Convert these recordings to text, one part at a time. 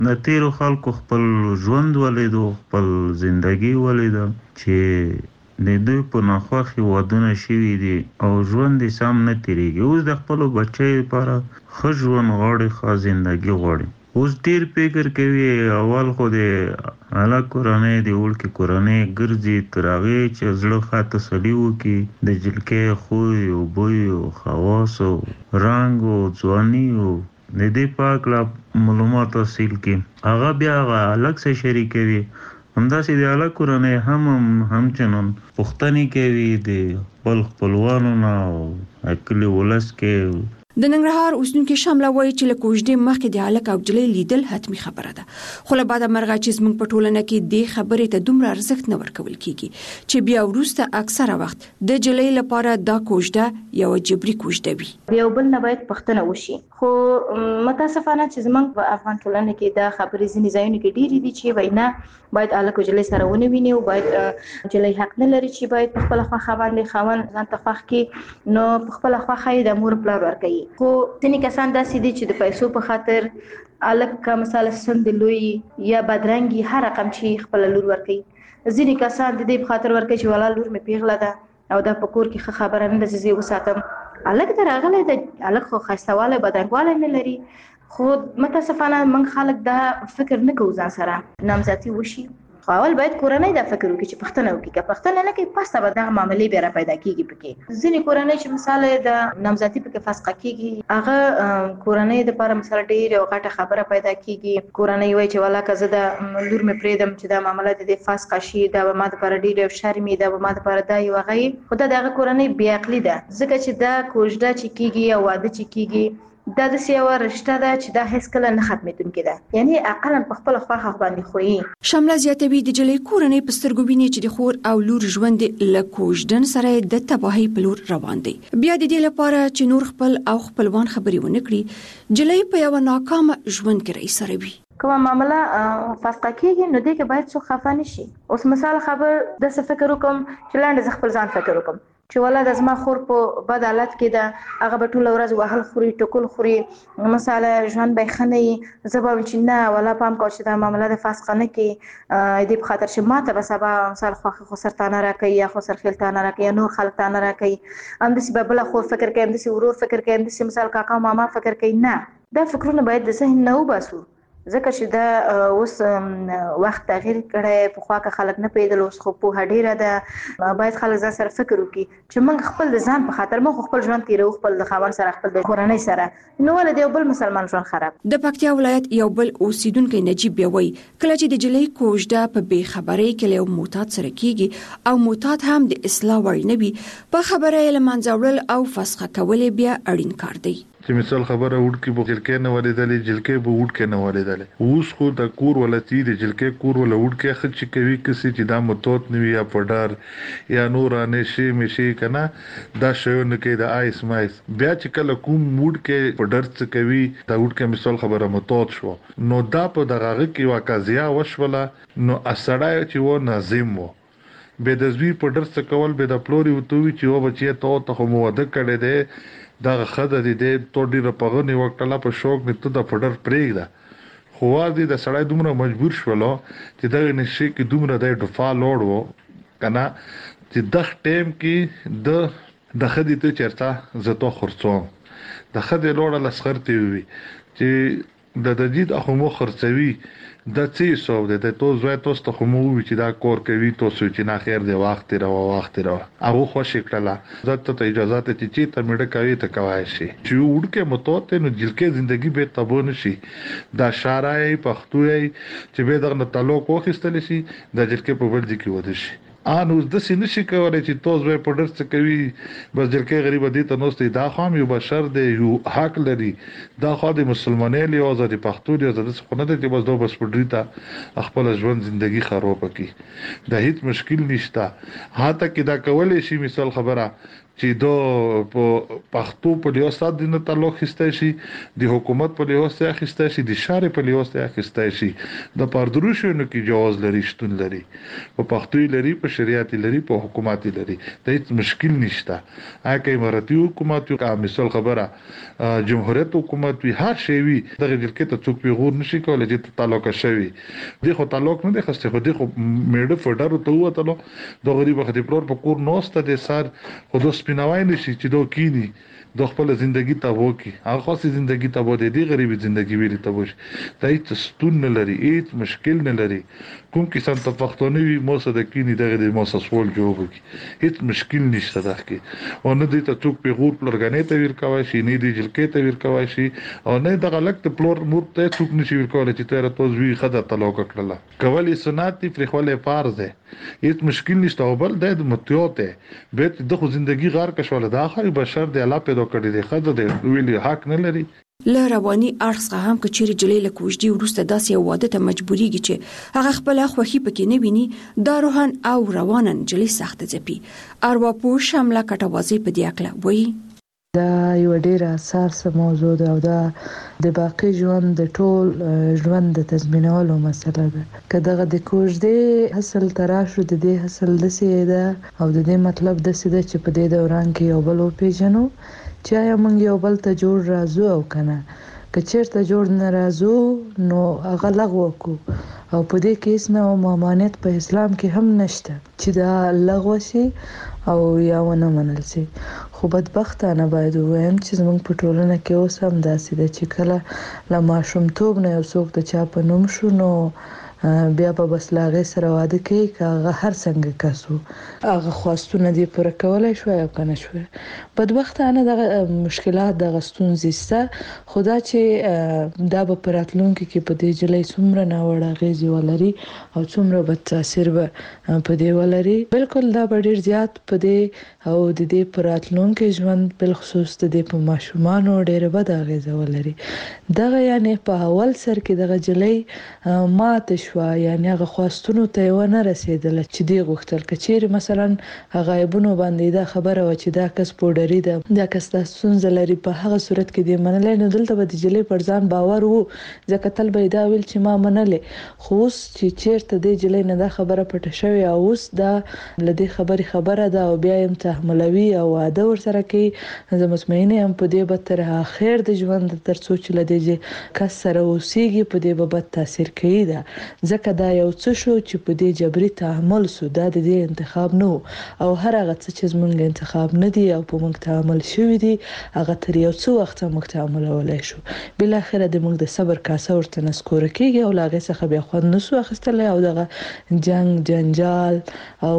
د تیرو خلکو خپل ژوند ولیدو، خپل زندگی ولیدو چې د دوی په ناخوښې ودونه شوي دي او ژوند یې سم نه تیریږي. اوس د خپلو بچیو لپاره ښه ژوند غواړي، ښه زندگی غواړي. اوس ډیر فکر کوي اول خو د هلک کورنۍ د وړکې کورنۍ ګرځي تر هغې چې زړه ښه تسلي وکړي، د جلکۍ خوی او بوی او خواص او رنګ او ځواني او د دې په هکله معلومات حاصل کړي. هغه بیا هغه هلک سره شریکوي. همداسې د هلک کورنۍ همچنان پوښتنې کوي د خپل خپلوانو نه او کلي ولس کې. د ننګرهار اوسیدونکي شامله وایي چې له کوژدې مخکې د هلک او نجلۍ لیدل حتمي خبره ده، خو له بعده مرغه چې زموږ په ټولنه کې دې خبرې ته دومره ارزښت نه ورکول کیږي چې بیا وروسته اکثره وخت د نجلۍ لپاره دا کوژده یو جبري کوژده وي. یو بل نه باید پوښتنه وشي، خو متاسفانه چې زموږ په افغان ټولنه کې دا خبرې ځینې ځایونو کې ډېرې دي چې وینا باید هلک او نجلۍ سره ونه ویني او باید نجلۍ حق نه لري چې باید په خپله خوښه باندې خاوند ځان ته خوښ کړي، نو په خپله خوښه یې د مور پلار ورکوي. خو ځینې کسان داسې دي چې د پیسو په خاطر هلک که مثلا سند لوی یا بدرنګي هر رقم چې خپله لور ورکوي. ځینې کسان د دې په خاطر ورکوي چې والا لور مې پیغله ده او دا په کور کې ښه خبره نه ده چې زه یې وساتم. هلک ته راغلی دی، هلک خو ښایسته والی بدرنګ نه لري، خو متاسفانه موږ خلک دا فکر نه کوو ځان سره نامزدي وشي. خو اول باید کورنۍ دا فکر وکړي چې پښتنه وکړي، که پښتنه نه کوي پس به دغه معاملې بیا را پیدا کېږي. پکې ځینې کورنۍ چې مثال د نامزدي پکې فسخه کېږي، هغه کورنۍ دپاره مثال ډېر یو غټه خبره پیدا کېږي. کورنۍ وایي چې والا که زه د لور مې پرېږدم چې دا معامله د دې فسخه شي، دا به ما دپاره ډېر یو شرم وي، دا به ما دپاره دا یو هغه وي. خو دا د هغه کورنۍ بې عقلي ده، ځکه چې دا کوژده چې کېږي او واده چې کېږي دا داسې یوه رشته ده چې دا هیڅکله نه ختمېدونکې ده، یعنی اقلا په خپله خوښه باندې خویي. شامله زیاتوي د نجلۍ کورنۍ په سترګو ویني چې د خور او لور ژوند له کوژدن سره د تباهۍ په لور روان دی. بیا د دې لپاره چې نور خپل او خپلوان خبرې ونه کړي، نجلۍ په یوه ناکامه ژوند کې راایساروي. کومه معامله فسخه کېږي نو دې کې باید څوک خفه نه شي. اوس مثال خبر داسې فکر وکړم چې لاندې زه خپل ځان فکر وکړم چې والا د زما خور په بد حالت کې ده، هغه به ټوله ورځ وهل خوري ټکول خوري، مثلا ژوند به یې ښه نه وي. زه به وایم چې نه والا پام کوه چې دا معامله د فسخه نه کړي، دې په خاطر چې ما ته به سبا مثال خوښه خسر تانه راکوي یا خسر خیل تانه راکوي یا نور خلک تانه راکوي. همداسې به بله خور فکر کوي، همداسې ورور فکر کوي، همداسې مثال کاکا ماما فکر کوي. نه، دا فکرونه باید د ذهن نه وباسو، ځکه چې دا اوس وخت تغییر کړی. پخوا که خلک نه پوهېدل، اوس خو پوهه ډېره ده. باید خلک ځان سره فکر وکړي چې موږ خپل د ځان په خاطر موږ خپل ژوند تېروو، خپل د خاوند سره، خپل د کورنۍ سره، نو ولې د یو بل مسلمان ژوند خراب. د پکتیا ولایت یو بل اوسیدونکی نجیب بیا وایي کله چې د نجلۍ کوژده په بې خبرۍ کې له یو معتاد سره کېږي او معتاد هم د اصلاح وړ نه وي، په خبره یې له منځه وړل او فسخه کول یې بیا اړین کار دی. چې مثال خبره وډکې به جلکې نه ولیدلې، جلکې به وډکې نه ولیدلې. اوس خو د کور ولتی د جلکې کور ولا وډکې خد چې کوي کسي چې دا متوت نوي یا پډار یا نور نه شي مشي کنه دا شو نه کې د آیس مایس. بیا چې کله کوم وډکې پډر څه کوي دا وډکې مثال خبره متوت شو، نو دا په دغه کې واقعیا وشوله، نو اسړای چې و ناظم وو به د زوی پډر څه کول به د پلوري وتوي چې و بچي ته خو مو د کړه ده دا خدای دې تو ډیره پغنی وکړه په شوق نه ته د پډر پرېږده. خو واځي د سړی دومره مجبور شولو چې دا نشي کې دومره د ډفا لوړ وو کنه چې د ټیم کې د خدای ته چرته زته خرڅوم د خدای لوړ لسخرتي وي چې د دجید اخو مو خرڅوي د څه سو د تو زوی توست خو مو وی چې دا کور کوي تو سوچ نه خیر دی وخت را هغه خوشی کړه زته ته اجازه ته چې ته مړه کوي ته کوي شي چې وډکه متوته نو جلکه ژوندۍ به تبو نشي. دا شارای پښتوي چې به دغه تعلق وخستل شي د جلکه په ورځ کې ود شي. ان اوس د سینې شي کولای چې توز به پډر څه کوي بس جلکه غریب دي ته نوستي دا خام یو بشر دی یو حق لري دا خو د مسلمانۍ له آزادي پښتو دی آزاد څه نه دی بس دو بس پډری ته خپل ژوند ژوندۍ خراب کی دا هیڅ مشکل نشته. هاته کې دا کولای شي مثال خبره چې دو په پښتو په لیو سات د تعلق خسته شي د حکومت په لیو سات خسته شي د شارع په لیو سات خسته شي د پردروشونو کې جواز لري شتون لري په پښتو لري په شریعت لري په حکومت لري د هیڅ مشکل نشته اګه اماراتي حکومت یو مثال خبره جمهوریت حکومت وی هر شی وی دغه جلکې ته څوک پیغور نشي کولای چې تعلق شوی دی خو تعلق نه دی خسته خو دی خو میډه فډر ته وته د غریب خدي پلور په کور نوسته د سر خو د سپیناوای نشي چې دوه کینی د خپل ژوندۍ ته وکی هغه خاصه ژوندۍ ته بده دی غریب ژوندۍ ویل ته وش دای ته ستون نه لري هیڅ مشکل نه لري کوم کسان ته پښتوني وي موسه د کینی دغه د موسه سوال جواب کی هیڅ مشکل نشته دغه او نه دي ته څوک پیغور پلورګنې ته ور کوي شي نه دی جلکې ته ور کوي شي او نه دغه لکه پلور مور ته څوک نشي ور کولای چې تیر توزوی خدای تعلق کړله کولی سنت دی پر خپل فرض ده هیڅ مشکل نشته او بل د متیوته به د خو ژوندۍ غار کښول د اخر بشر دی الله پیدا کړی دی خدای دی ویلي حق نه لري له رواني اړخ هم کچېری جلې له کوژدي ورسته داسې واده ته مجبوريږي چې هغه خپل خوخي پکې نه ویني دا روحان او روانن جلې سخت ځپي ارواپو شامله کټوازي په دی اکله وایي دا یو ډیر اساس موضوع ده او دا د باقی ژوند د ټول ژوند د تضمینولو مسله ده که دغه د کوژدې حاصل تراشو د دې حاصل د سیده او د دې مطلب د سیده چې په دې دوران کې یو بل پیژنو چې یا موږ یو بل ته جوړ راځو او کنه که چیرته جوړ نه راځو نو هغه لغوه کو او په دې کې اسنه او مامانیت په اسلام کې هم نشته چې دا لغوه شي او یا ونه منل شي خو بدبختانه باید وایم چې زموږ په ټولنه کې اوس هم داسې ده چې کله لا ماشومتوب نه یو څوک د چا په نوم شو نو بیا په بسلاغه سره واده کوي کاغه هر څنګه کسو هغه خواستونه دی پر کولای شو یا کنه شو بدبختانه د مشکلات د غستون زیسته خدا چې دا په پراتلونکو کې په دې جلې څومره نه وړه غیزي ولري او څومره به تاثیر به په دې ولري بالکل دا ډیر زیات په دې او د دې پراتلونکو ژوند بل خصوص د دې په ماشومان ډیر بد غیزه ولري دغه یعنی په اول سر کې دغه جلې ماته یعنی هغه خواستونو ته ونه رسیدل چې دی غوښتل کچېر مثلا غایبونو باندې دا خبره و چې دا کس پوډری ده دا کس د سنځلري په هغه صورت کې دی منلای نه دلته به د جلې پر ځان باور وو ځکه تل به دا ویل چې ما منلې خو چې چیرته دی جلې نه دا خبره پټه شوی او اوس دا لدی خبره ده او بیا هم تحملوي او واده ور سره کوي زه مطمئنه هم په دې به تر اخر د ژوند تر څو چې لدی کس سره اوسېږي په دې به بد تاثیر کوي دا ځکه دا یو څه شو چې په دې جبري تعامل سو دا د دې انتخاب نه او هر هغه څه چې زمونږ انتخاب نه دی او په موږ تعامل شوی دی هغه تر یو څو وخت موږ تعامل ولای شو بل اخر د موږ د صبر کاسه ورته نسکور کیږي او لاغه څخه بیا خو نسو اخستل او دغه جنجال او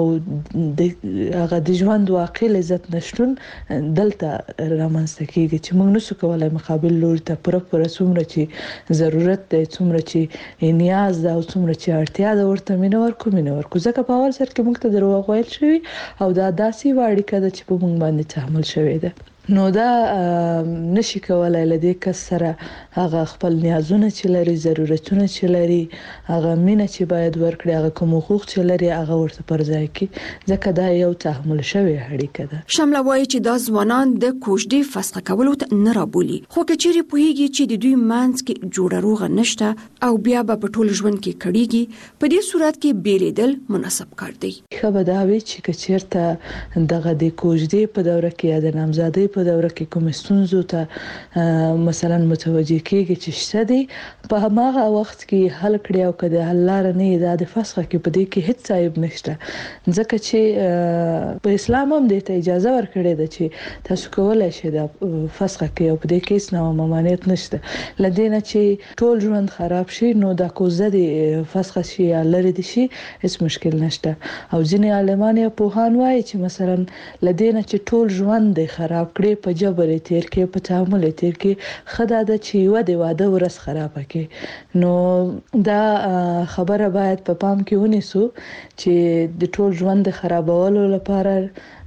هغه د ژوند واقع لذت نشټون دلته رامنځته کیږي چې موږ نسو کولای مقابل لور ته پر څومره چې ضرورت دی څومره چې نیاز ده او څومره چې اړتیا ده ورته مینور کو ځکه په اول سر کې موږ ته دروغ ویل شوی او دا داسې واړی کده چې په موږ باندې تحمل شوی ده نو دا نشي کولای لدې کس سره هغه خپل نیازونه چې لري ضرورتونه چې لري هغه مینه چې باید ورکړي هغه کوم حقوق چې لري هغه ورته پر ځای کړي ځکه دا یو تحمل شوی اړیکه ده شامله وایي چې دا ځوانان د کوژدي فسخ کولو ته نه رابولي خو کچېری پوهیږي چې د دوی منځ کې جوړه روغه نشته او بیا به په ټول ژوند کې کړيږي په دې صورت کې بیلیدل مناسب کار دی خبر دا وی چې کچېرته دغه د کوژدي په دوره کې یا د نامزادۍ په دوره کې کوم ستونزو ته مثلا متوجه کېږي چې شته دي په هغه وخت کې حل کړی او کده حل لار نه دا د فسخه کې په دې کې هیڅ عیب نشته ځکه چې په اسلام هم د اجازه ورکړې ده چې تاسو کولای شئ د فسخه کې او په دې کې څه ممانعت نشته لدینه چې ټول ژوند خراب شي نو د کوزه د فسخه شي یا لری دي شي هیڅ مشکل نشته او ځینې عالمان یا پوهان وایي چې مثلا لدینه چې ټول ژوند خراب کړي په جبر تیر کې په تعامل تیر کې خدای د چې و د واده ورس خراب کړي نو دا خبره باید په پام کې ونیسو چې د ټول ژوند خرابولو لپاره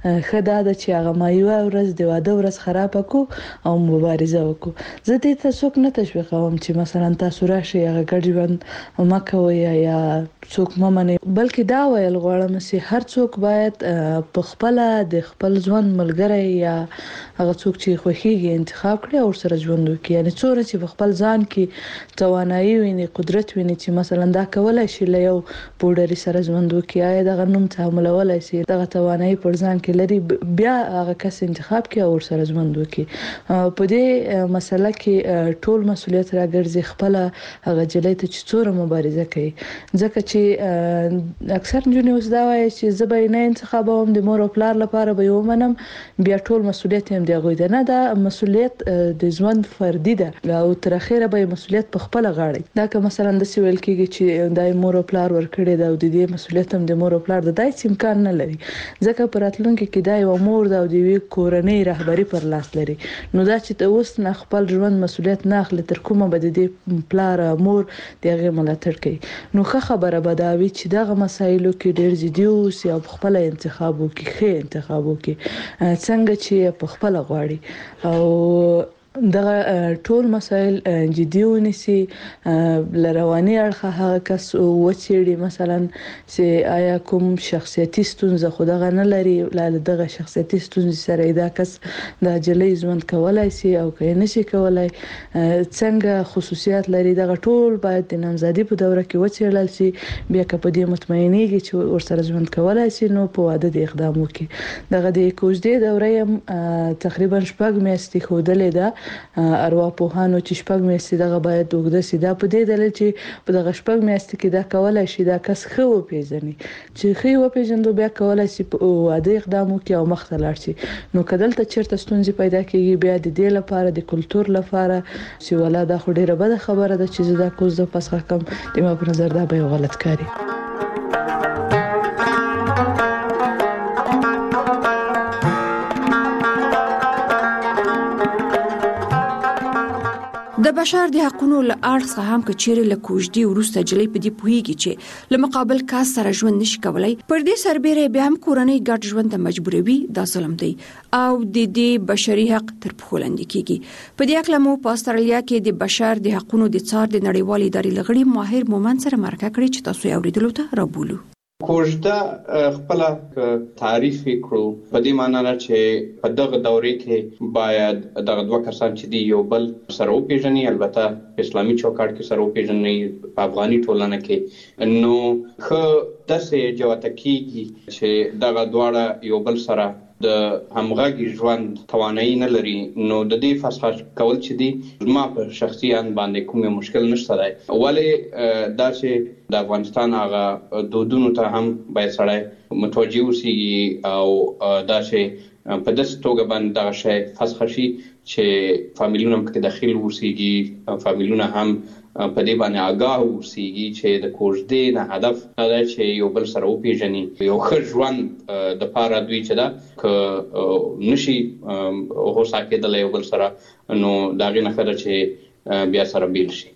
خدا د چې هغه مایوه ورځ د واده ورځ خراب کو او مبارزه وکړو. زه دې ته څوک نه تشویقوم چې مثلا تاسو راشي هغه ګډ ژوند مکوئ یا څوک ممنه، بلکې دا ویل غواړم چې هر څوک باید په خپل د خپل ژوند ملګری یا هغه څوک چې خوښیږي انتخاب کړي او سره ژوند وکړي. یعنی څوره چې په خپل ځان کې توانایي ویني، قدرت ویني چې مثلا دا کولای شي له یو پوډری سره ژوند وکړي، یا دغه نوم تعاملولای شي، دغه توانایي پر ځان کې لري، بیا هغه کس انتخاب کړي او سره ژوند وکړي. په دې مسله کې ټول مسولیت راګرځي خپل هغه جلې ته چې څوره مبارزه کوي. ځکه چې اکثر نجونې اوس دا وایي چې زه به نه انتخابوم، د مور او پلار لپاره به ومنم، بیا ټول مسولیت هم دی غوي نه. دا مسولیت د ژوند فردي ده او تر اخره به مسولیت په خپل غاړه. دا که مثلا د سویل کېږي چې دای مور او پلار ورکړي دا او د دې مسولیت هم د مور او پلار د دای امکان نه لري، ځکه پر راتلونکي کې دا یو مور دا او د وی کورنۍ رهبری پر لاس لري. نو دا چې اوس نه خپل ژوند مسولیت نه اخلي تر کومه به د پلار مور دغه ملاتړ کوي. نو ښه خبره به دا وي چې دغه مسایلو کې ډېر جدي اوسي او خپل انتخاب وکړي، ښه انتخاب وکړي څنګه چې په خپل غواړي او دغه ټول مسایل جدي ونیسي. لرواني اړخه هغه کس وچېړي مثلا چې آیا کوم شخصیتي ستونزه خو دغه نه لري، لاله دغه شخصیتي ستونزې سره دا کس د جلې ژوند کولای شي او که نشي کولای، څنګه خصوصیات لري، دغه ټول باید د نامزادي په دوره کې وچېړل شي. بیا که په دې مطمئنېږي چې ورسره ژوند کولای شي نو په واده د اقدام وکړي. دغه د کوژدې دوره تقریبا 4 میاشتې ښودلې ده ارواپوهانو چې 4 میاشتې دغه باید وګړه سي. دا په دې دلیل چې په دغه 4 میاشتې کې دا کولای شي دا کس خو پیژني، چې خو پیژندو بیا کولای شي په واده اقدام وکړي او مخ ته لاړ شي. نو کدل ته چیرته ستونزې پیدا کیږي بیا د دې لپاره د کلچر لپاره چې ولاده خو ډیره بده خبره ده چې دا کوز د پسخه کم د ما په نظر دا به غلط کاری. د بشر د حقوقو له اړخ څخه هم کچېره له کوژدي ورسته جلې په دې پوهیږي چې له مقابل کاس سره ژوند نشي کولای، پر دې سربېره بیا هم کورنۍ ګډ ژوند ته مجبوروي. دا ظلم دی او د دې بشري حق تر پښو لاندې کیږي. په دې اړه مو په استرالیا کې د بشر د حقوقو د څار د نړیوالې ادارې لغړي ماهر مومن سره مرکه کړې چې تاسو یې اوریدلو ته رابولو. کوژده خپل تعریف کړو په دې معنی نه چې په دغه دورې کې باید دغه دوه کسان چې دی یو بل سره وپیژني، البته اسلامي چوکاټ کې سره وپیژني، په افغاني ټولنه کې نو خو داسې جوته کیږي چې دغه دواړه یو بل سره د همغږي ژوند توانایي نه لري. نو د دې فسخ کول چې دی ما په شخصیان باندې کومه مشکل نشته دی، ولې دا چې د افغانستان هغه دودونو ته هم باید سړی متوجه اوسي او دا چې په داسې توګه باندې دا شی فسخ شي چې فامیلونه کې داخل اوسيږي، فامیلونه هم په دې باندې آگاه اوسيږي چې د کوژدې نه هدف دا چې یو بل سره وپیژني، یو ښه ژوند د پاره دوی چې دا ک نشي هوسا کېدل یو بل سره، نو دا غي نه خره چې بیا سره بیل شي.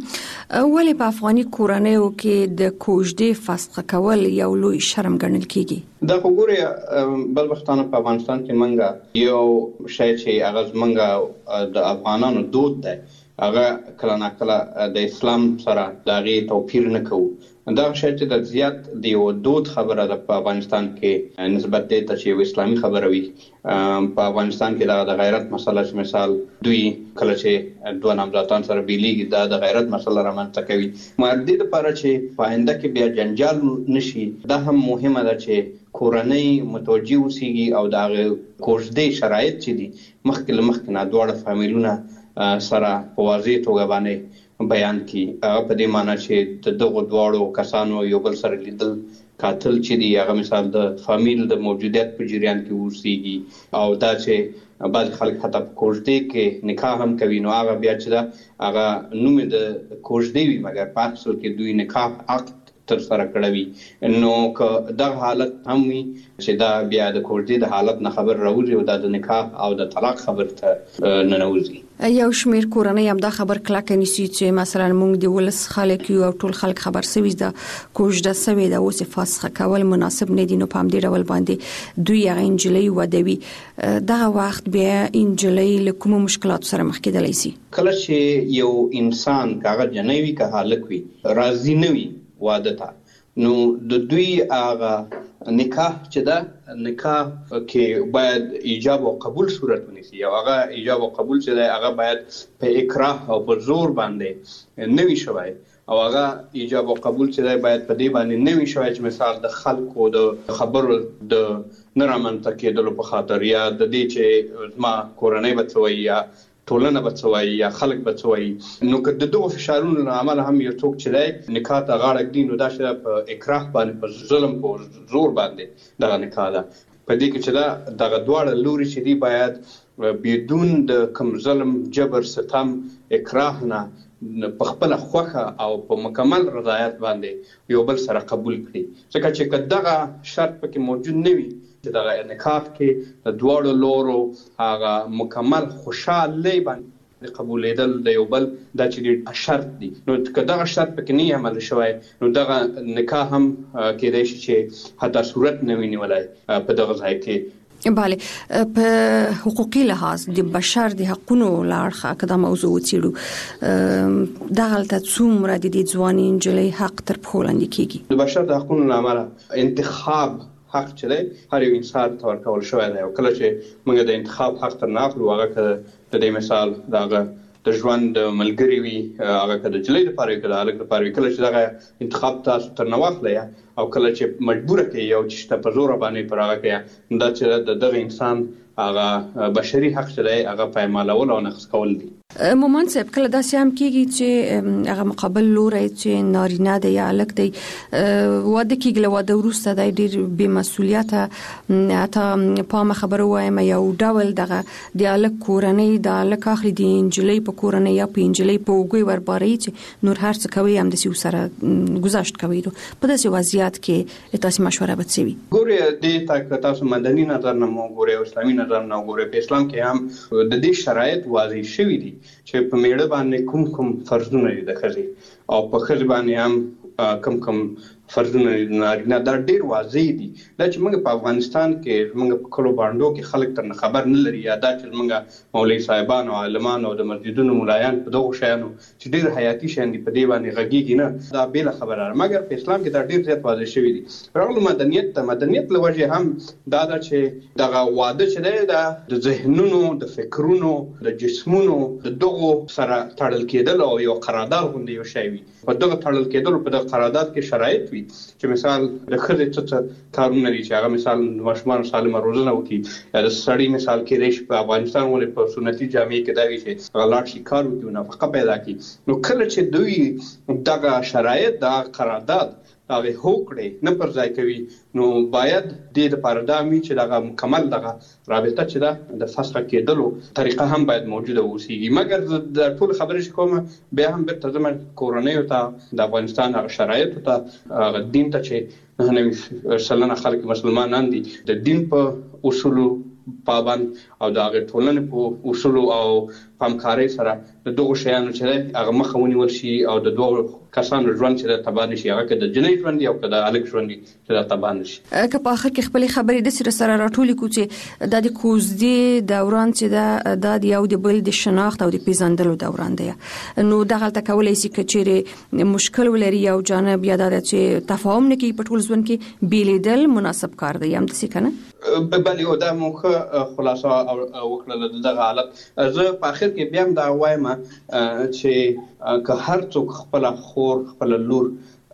ولی په افغاني کورنیو کې د کوژدې فسخ کول یو لوی شرم ګڼل کیږي. دا وګوره بل وختانه په افغانستان کې منګه یو شی چې هغه منګه د افغانانو دود دی، هغه کله نه کله د اسلام سره دغه توپیر نه کوو. دا شی چې د زیات دی او دود خبره ده په افغانستان کې نسبت ته چې اسلامي خبره وي. په افغانستان کې د غیرت مسله چې مثال دوی کله چې دوه نامزادان سره بیلیږي دا د غیرت مسله رامنځته کوي. مردي د لپاره چې پاینده کې بیا جنجال نشي، دا هم مهمه ده چې کورنۍ متوجه اوسيږي او دا کوژدې شرایط چې دي مخکې نه دواړه فامیلونه سره په واضح توګه باندې بیان کی. په دې معنی چې دغه دواړو کسانو یو بل سره لیدل، قاتل چې دی هغه مثال د فامیل د موجودیت په جریان کې اوسيږي او دا چې بعض خلک حتی په کوژدې کې نکاح هم کوي، نو هغه بیا چې دا هغه نوم د کوژدې وي مګر په اصل کې دوی نکاح عقد تر سره کړوي. نو که دا حالت هم وي چې دا بیا د کوژدې د حالت نه خبر راوځي او دا د نکاح او د طلاق خبر ته نه نوځي. یو شمیر کورنۍ هم دا خبر کلک نیسي چې مثلا موږ د ولس خلک یو او ټول خلک خبر سوي دا کوژده سوي دا اوس فاسخه کول مناسب نه دي، نو په دې ډول باندې دوی هغه انجلۍ ودوي. دغه وخت بیا انجلۍ له کوم مشکلات سره مخ کېدلی شي؟ کله چې یو انسان کاغه جنوي که حالک وي راضي نه وي واده ته، نو د دوی هغه نکاح چې دا نکاح کې باید ایجاب او قبول صورت ونیسي، او هغه ایجاب او قبول چې دا هغه باید په اکراه او په زور باندې نه وي شوی، او هغه ایجاب او قبول چې دا باید په دې باندې نه وي شوی چې مثال د خلکو د خبرو د نه رامنځته کېدلو په خاطر، یا د دې چې ما کورنۍ بچوي یا ټولنه بچوي یا خلک بچوي. نو که د دغه فشارونو له امله هم یو څوک چې دی نکاح ته غاړه ږدي، نو دا چې په اکراه باندې په ظلم په زور باندې دغه نکاح ده. په دې کې چې دا دغه دواړه لوري چې دی باید بدون د کوم ظلم، جبر، ستم، اکراه نه په خپل خوخه او په مکمل رضایت باندې یو بل سره قبول کړي. ځکه چې دغه شرط پکې موجود نه وي چې دغه نکاح کې د دواړو لورو هغه مکمل خوشاله باندې قبولېدل د یو بل دا چې شرط دي، نو که دغه شرط پکې نه عمل شوی، نو دغه نکاح هم کېدای شي چې حتی صورت نه وي نیولی په دغه ځای کې. بله، په حقوقي لحاظ د بشر د حقونو لاړخه که دا موضوع وڅېړو، دغلته څومره د دې ځوانې نجلۍ حق تر پښو لاندې کېږي؟ د بشر د حقونو له امله انتخاب حق چې دی هر یو انسان ته ورکول شوی دی، او کله چې موږ د انتخاب حق تر نه اخلو، هغه که د دې مثال دغه د ژوند ملګری وي، هغه که د نجلۍ لپاره وي که د هلک لپاره وي، کله چې دغه انتخاب تاسو تر نه واخلئ او کله چې مجبوره کوي یو چې په زوره باندې پر هغه کوي، دا چې د دغه انسان هغه بشري حق چې دی هغه پایمالول او نقض کول دي. مومن صاحب، کله داسې هم کېږي چې هغه مقابل لوری چې نارینه دی یا هلک دی واده کېږي، له واده وروسته دی ډېر بې مسؤلیته، حتی پامه خبره وایم یو ډول دغه د هلک کورنۍ د هلک اخلي د نجلۍ په کورنۍ یا په نجلۍ په اوږې ورباروي چې نور هر څه کوي همداسې ورسره ګذشت کوي. په داسې وضعیت کې تاسې مشوره به څه وي؟ ګورئ، دې ته که تاسو مدني نظر نه وګورئ او اسلامي نظر نه وګورئ، په اسلام کې هم د دې شرایط واضح شوي دي چې په میړه باندې کوم فرضونه دي د ښځې، او په ښځې باندې هم کوم فرضونه دي د نارینه. دا ډېر واضح دي. دا چې موږ په افغانستان کې موږ په کلو باندو کې خلک تر نه خبر نه لري، یا دا چې موږ مولوي صاحبان او عالمان او د مسجدونو ملایان په دغو شیانو چې ډېر حیاتي شیان دي په دې باندې غږیږي نه، دا بېله خبره ده. مګر په اسلام کې دا ډېر زیات واضح شوي دي. راغلو مدنیت ته، مدنیت له وجې هم دا ده چې دغه واده چې دی دا د ذهنونو، د فکرونو، د جسمونو د دغو سره تړل کېدل او یو قرارداد غوندې یو شی وي. په دغه تړل کېدلو په دغه قرارداد کې شرایط وي چې مثال د ښځې څه کارونه دي چې هغه مثال د ماشومانو سالمه روزنه وکړي، یا د سړي مثال کېدای شي په افغانستان ولې په سنتي جامې کې دا وي چې هغه لاړ شي کار وکړي او نفقه پیدا کړي. نو کله چې دوی دغه شرایط د قرارداد هغه هوکړې نه پر ځای کوي، نو باید دې لپاره دا وي چې دغه مکمل دغه رابطه چې ده د فسخ کېدلو طریقه هم باید موجوده اوسېږي. مګر د ټول خبرې چې کومه بیا هم بیرته ځم کورنیو ته، د افغانستان هغه شرایطو ته، هغه دین ته چې 99% خلک مسلمانان دي، د دین په اصولو پابند او د هغه ټولنې په اصولو او همکارۍ سره د دغو شیانو چې هغه مخه ونیول شي، او د دوه کسانو ژوند چې تباه نشي، هغه که د جنۍ ژوند او که د هلک ژوند چې تباه نشي. که په آخر کې خپلې خبرې داسې سره راټولې کړو چې دا د کوژدې دوران چې دا د یو د بل د شناخت او د پیژندلو دوران دی، نو دغلته کولی شي که چیرې مشکل ولري یو جانب، یا دا چې تفاهم نه کوي په ټول ژوند کې، بیلیدل مناسب کار دی، همداسې که نه؟ بلې دا موږ خلاصه وکړله دغه حالت. زه په آخر کې بیا هم دا وایم چې که هر څوک خپله خور، خپله لور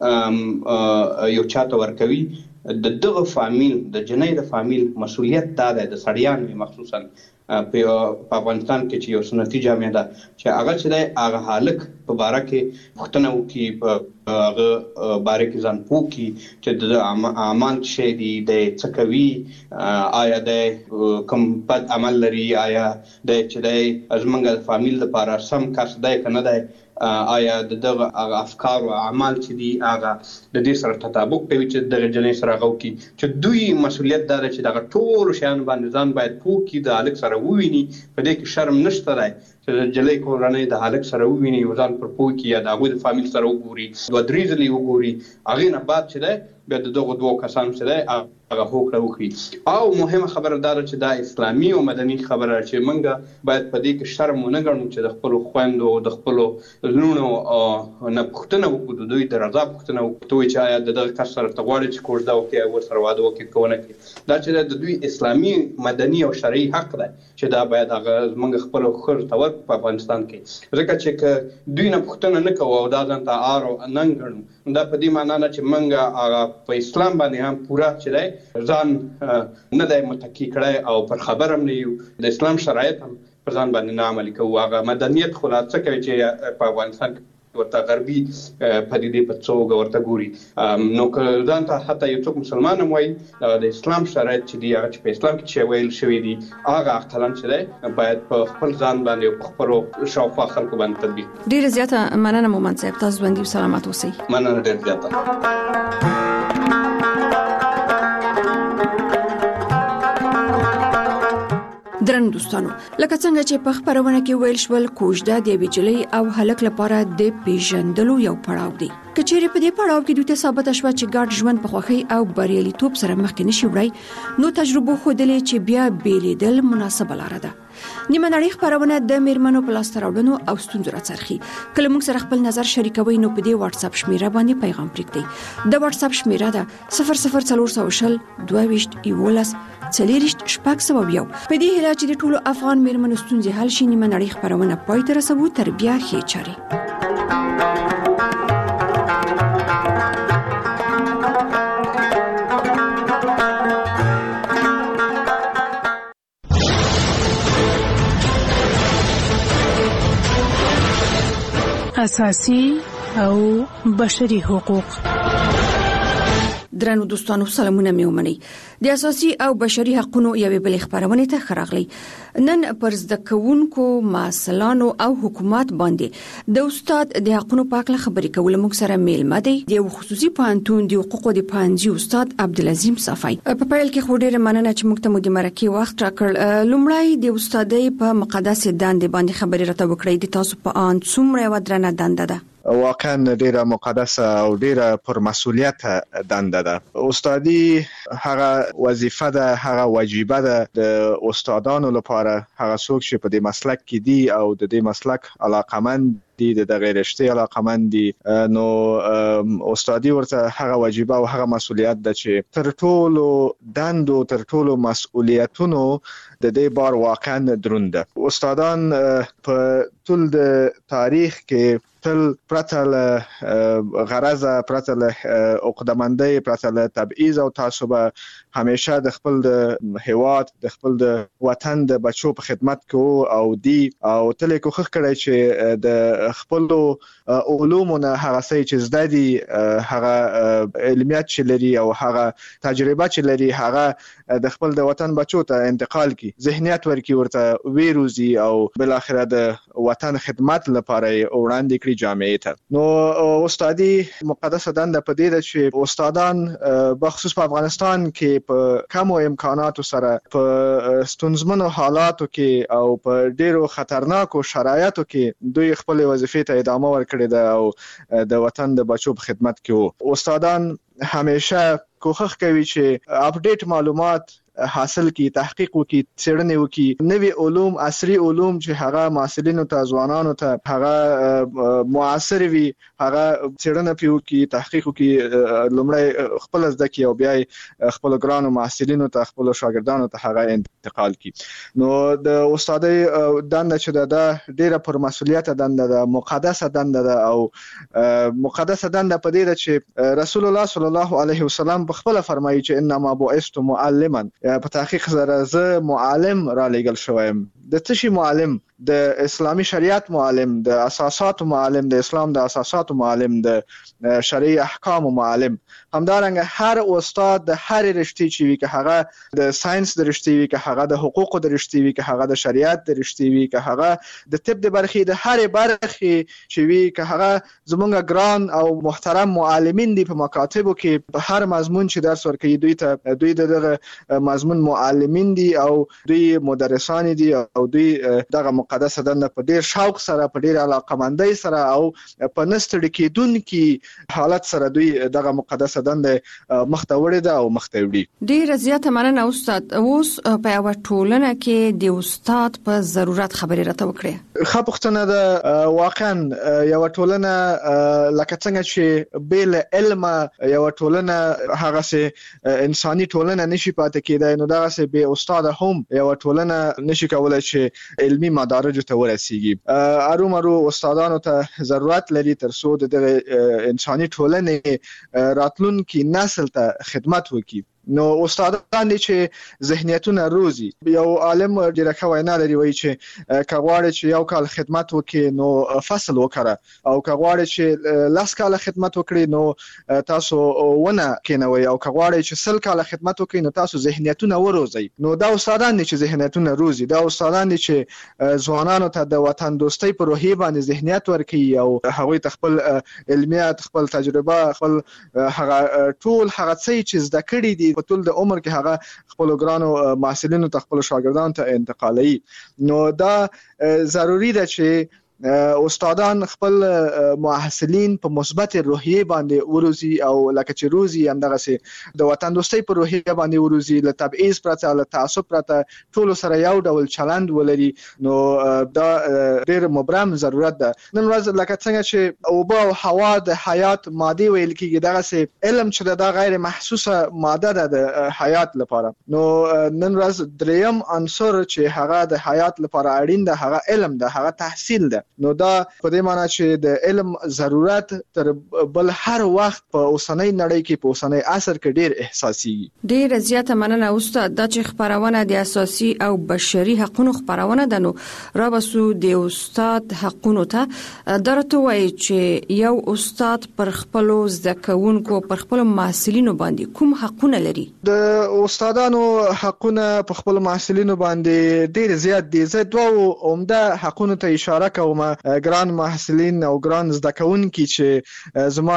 یو چاته ورکوي، د دغه فامیل، د جنۍ د فامیل مسؤلیت دا دی، د سړیانو مخصوصا په افغانستان کې چې یو سنتي جامع ده، چې هغه چې دی هغه هلک په باره کې پوښتنه وکړي، په هغه باره کې ځان پوه کړي چې د اعمال څه شی دي، دی څه کوي، آیا دی کوم بد عمل لري، آیا دی چې دی زموږ د فامیل لپاره سم کس دی که نه دی، آیا دغه افکار او اعمال چې دي هغه د دې سره تطابق کوي چې دغه جنۍ سره هغه وکړي. چې دوی مسؤلیت دا ده چې دغه ټولو شیانو باندې ځان باید پوه کړي، د هلک سره وویني، په دې کې شرم نشته دی، چې د جلې کورنۍ د هلک سره وویني ځان پر پوه کړي یا د هغوی د فامیل سره وګوري 2-3 ځلې وګوري هغې نه بعد چې دی بیا د دغو 2 کسانو چې دی هغه هوکړه وکړي. او مهمه خبره دا ده چې دا اسلامي او مدني خبره چې موږ باید په دې کې شرم ونه ګڼو چې د خپلو خویندو او د خپلو لوڼو نه پوښتنه وکړو د دوی د رضا پوښتنه وکړو چې آیا د دغه کس سره ته غواړې چې کوژده وکړي او ورسره واده وکړي که ونه کړي. دا چې د دوی اسلامي مدني او شرعي حق دی چې دا باید هغه موږ خپلو ښځو ته ورکړو په افغانستان کې ځکه چې که دوی نه پوښتنه نه کوو او دا ځان ته عار او ننګ ګڼو دا په دې معنا نه چې موږ هغه په اسلام باندې هم پوره چې دی ځان نه دی متکی کړی او پر خبر هم نه یو د اسلام شرایط هم پر ځان باندې نه عملي کوو. هغه مدنیت خو لا څه کوي چې په افغانستان کې ورته غربي پدیدې په څوګه ورته ګوري نو که ځان ته حتی یو څوک مسلمان هم وایي د اسلام شرایط چې دي هغه چې په اسلام کې چې ویل شوي دي هغه عقلاً چې دی باید په خپل ځان باندې او په خپلو شاوخوا خلکو باندې تطبیق. ډېره زیاته مننه مومند صاحب تاسو ژوندي او سلامت اوسئ. مننه ډېر زیاته. درن دوستانو لکه څنګه چې په خبرونه کې ویل شول کوژده د بجلی او هلک لپاره د پیژندلو یو پړاو دی. کچېرې په دې پړاو کې دوی ته ثابت شوه چې ګډ ژوند په خوښۍ او بریالیتوب سره مخکې نشي وړای نو تجربه ښودلې چې بیا بیلیدل مناسبه لاره ده. نیمه نړۍ خبرونه د میرمنو په لاسته راوړنو او ستونزو راڅرخي. کله موږ سره خپل نظر شریکوي نو په دې واتس اپ شمیره باندې پیغام پرېږدئ. د واتس اپ شمیره ده 00420 22 11 40 شپږ سوه یو. په دې هیله چې د ټولو افغان میرمنو ستونزې حل شي نیمه نړۍ خبرونه پای ته رسوو تر بیا ښې چارې. اساسي او بشري حقوق. درنو دوستانو سلامونه مې ومنئ. د اساسي او بشري حقوقو یوې بلې خبرونه ته خراغلی. نن پر زده کوونکو مسلانو او حکومت باندې د استاد د حقوقو په اړه خبرې کول موږ سره میلمه دی د خصوصي پوهنتون د حقوقو د پوهنځي استاد عبدالعظیم صفای. په پیل کې خو ډېر مننه چې موږ ته مو د مرکې وخت راکړ. لومړی د استادۍ په مقدس دندې باندې خبرې راته وکړئ. د تاسو په ان څومره ودرنه دنده ده؟ واقعا ډیره مقدسه او ډیره پر مسؤلیت دنده ده. استادي هغه وظیفه ده، هغه واجبه ده د استادانو لپاره. هغه څوک چې په دې مسلک کې دي او د دې مسلک علاقمند دي د غیر رشتي علاقمند دي نو استادي ورته هغه واجبه او هغه مسؤلیت ده چې تر ټولو دندو تر ټولو مسؤلیتونو د دې بار واقعا دروند ده. استادان په ټول د تاریخ کې تل پرته له غرضه، پرته له عقدمندۍ، پرته له تبعیض او تعصب همیشه د خپل د هیواد د خپل د وطن د بچو په خدمت کې او دی او تل کوښښ کړی چې د خپل علومو نه هغه څه چې زده دي هغه علمیت چې لري او هغه تجربه چې لري هغه د خپل د وطن بچو ته انتقال کی، ذهنیت ورکی، ورته ویروزي او بل اخره د وطن خدمت لپاره وړاندې کړی جامعه ته. نو استادي مقدسه دنده په دې ده چې استادان بخصوص په افغانستان کې په کمو امکاناتو سره په ستونزمنو حالاتو کې او په ډیرو خطرناکو شرایطو کې دوی خپل وظیفې ته ادامه ورکړي ده او د وطن د بچو په خدمت کې استادان همیشه کوښښ کوي چې اپډیټ معلومات حاصل کی، تحقیق وکي، څېړنې وکي، نوي علوم، عصري علوم چې هغه محصلینو ته، ځوانانو ته هغه معاصر وي، هغه څېړنه پی وکي، تحقیق وکي، لومړی خپل زده کړي او بیا خپل ګرانو محصلینو ته، خپل شاګردانو ته هغه انتقال کی. نو د استادۍ دنده چې ده ډیره پر مسؤلیت دنده ده، مقدسه دنده ده او مقدسه دنده په دې ده چې رسول الله صلی الله علیه وسلم په خپل فرمایي چې انما بعثت معلما، په تحقیق سره زه معلم را لېږل شویم. د څه شي معلم؟ د اسلامي شریعت معلم، د اساساتو معلم، د اسلام د اساساتو معلم، د شرعي احکام معلم. همدارنګه هر استاد د هر رشتې چې وي، که هغه د ساينس د رشتې وي، که هغه د حقوقو د رشتې وي، که هغه د شریعت د رشتې وي، که هغه د طب د برخې د هر برخې چې وي، که هغه زمونږ ګران او محترم معلمین دي په مکاتبو کې په هر مضمون چې درس ورکوي دوی ته، دوی دغه مضمون معلمین دي او دوی مدرسان دي او او دوی دغه مقدسه دنده په ډیر شوق سره په ډیر علاقمندۍ سره او په نستړي کېدونکي حالت سره دوی دغه مقدسه دنده مخته وړي ده او مخته وړي. ډیر زیاته مننه استاد. اوس په یو ټولنه کې د استاد په ضرورت خبرې راته وکړي. ښه پوښتنه ده. واقعا یو ټولنه لکه څنګه چې بل علم یو ټولنه هغه سه انساني ټولنه نشي پاتې کېدای، نو دا سه به استاد هم یو ټولنه نشي کولای چې علمي مدارج ته ورسیږي. ارومرو استادانو ته ضرورت لري ترڅو د انساني ټولنې راتلونکي نسل ته خدمت وکړي. نو استادان دي چې ذهنیتونه روزي. یو عالم ډیره ښه وینا لري، وایي چې کغواړي چې یو کال خدمت وکړي نو فصل وکړه، او کغواړي چې 10 کال خدمت وکړي نو تاسو ونه کینوي، او کغواړي چې 100 کال خدمت وکړي نو تاسو ذهنیتونه وروزي. نو دا استادان دي چې ذهنیتونه روزي. دا استادان دي چې ځوانانو ته د وطن دوستۍ په روحیه باندې ذهنیت ورکړي او هغوی خپل علمیات، خپل تجربه، خپل هغه ټول هغه څه چې زده کړي دي په ټول د عمر کې هغه خپل ګرانو محصلینو ته، خپل شاګردانو ته انتقالوي. نو دا ضروری ده چې استادان خپل محصلین په مثبت روحیه باندې وروزي، او لکه چې روزي همدغه سي د وطن دوستۍ په روحیه باندې وروزي، له تبعیض پرته، له تعصب پرته ټول سره یو ډول چلند ولري. نو دا ډېر مبرم ضرورت ده. نن ورځ لکه څنګه چې اوبه او هوا د حیات ماده ویل کېږي، دغه سي علم چې دا غیر محسوسه ماده ده د حیات لپاره. نو نن ورځ دریم عنصر چې هغه د حیات لپاره اړین ده هغه علم ده، هغه تحصیل ده. نو دا په دې معنی چې د علم ضرورت تر بل هر وخت په اوسنۍ نړۍ کې، په اوسنۍ عصر کې ډیر احساسي. ډیر زیاته مننه استاد. دا چې خبرونه د اساسي او بشري حقوقو خبرونه ده، نو را بسو د استاد حقوقو ته درته وایي چې یو استاد پر خپل زده کوونکو، پر خپل محصلینو باندې کوم حقونه لري؟ د استادانو حقونه په خپل محصلینو باندې ډیر زیات دي. زه دوه عمده حقونه ته اشاره کوم. ګران محصلین او ګران زده کوونکي چې زما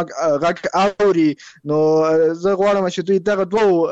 غږ اوري، نو زه غواړم چې دوی دغه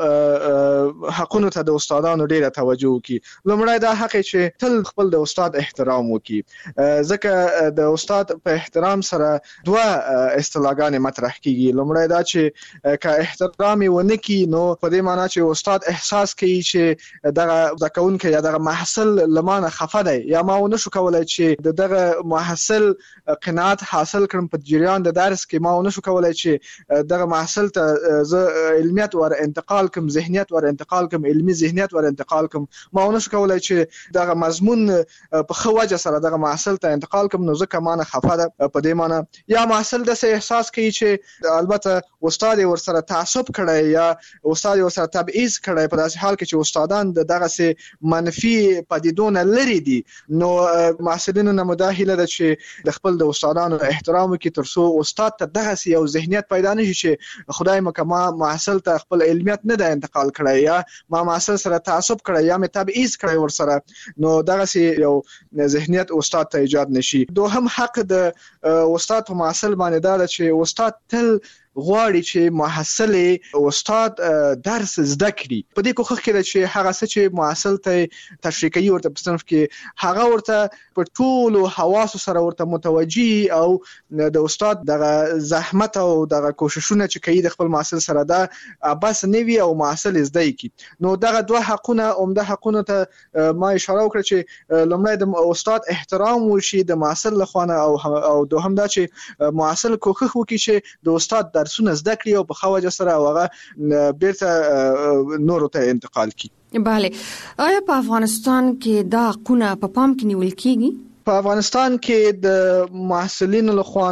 دوه حقونو ته د استادانو ډیره توجه وکړي. لومړی دا حق چې تل خپل د استاد احترام وکړي، ځکه د استاد په احترام سره دوه اصطلاحګانې مطرح کیږي. لومړی دا چې که احترام ونه کړي نو په دې معنی چې استاد احساس کوي چې دغه زده کوونکی یا دغه محصل لمانه خفه دی، یا ما ونه شو کولای چې دغه محصل قناعت حاصل کړم په جریان د درس کې، ما ونه شو کولای چې دغه محصل ته زه علمیت ور انتقال کوم، ذهنیت ور انتقال کوم، علمي ذهنیت ور انتقال کوم، ما ونه شو کولای چې دغه مضمون په خو وجه سره دغه محصل ته انتقال کوم، نو ځکه مانه خفه ده. په دې معنی یا محصل د احساس کوي چې البته استاد ور سره تعصب کړي یا استاد ور سره تبعیض کړي، په داسې حال کې چې استادان دغه سه منفي پدیدونه لري دي، نو محصلینو نه مداخله ده چې د خپل د استادانو احترام وکړي ترڅو استاد ته دغه یو ذهنیت پیدا نشي چې خدای مکه محصل ته خپل علمیت نه ده انتقال کړی، یا ما محصل سره تعصب کړی، یا مې تبعیض کړی ور سره، نو دغه یو ذهنیت استاد ته ایجاد نشي. دوهم حق د استاد په محصل باندې دا چې استاد تل غواړي چې محصل استاد درس زده کړي. په دې کوښښ کې چې هغه څه چې محصل ته تشریح کوي ورته په صنف کې هغه ورته په ټولو حواسو سره ورته متوجي، او د استاد دغه زحمت او دغه کوششونه چې کوي د خپل محصل سره دا بس نه وي او محصل زده کړي. نو دغه دوه حقونه عمده حقونه ته ما اشاره وکړه چې لومړی د استاد احترام وشي د محصل لخوا، او دوهم دا چې محصل کوښښ وکړي چې د استاد درسونه زده کړي او په خواجه سره هغه بیرته نورو ته انتقال کړي. بله. آیا په افغانستان کې دا حقونه په پام کې نیول کیږي؟ په افغانستان کې د محصلینو لخوا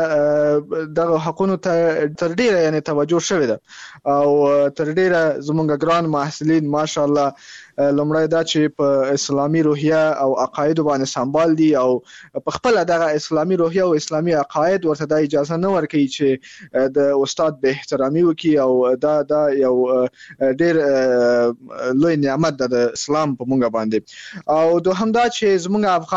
دغه حقونو ته تر ډیره یعنی توجه شوې ده، او تر ډیره زموږ ګران محصلین ماشاءالله لومړی دا چې په اسلامي روحیه او عقاید باندې سمبال دي، او په خپل دغه اسلامي روحیه او اسلامي عقاید ورته د اجازه نه ورکوي چې د استاد به احترامي وکړي، او دا یو ډیر لوی نعمت ده د اسلام په مونږ باندې. او دوهم دا چې زموږ افغاني کلتور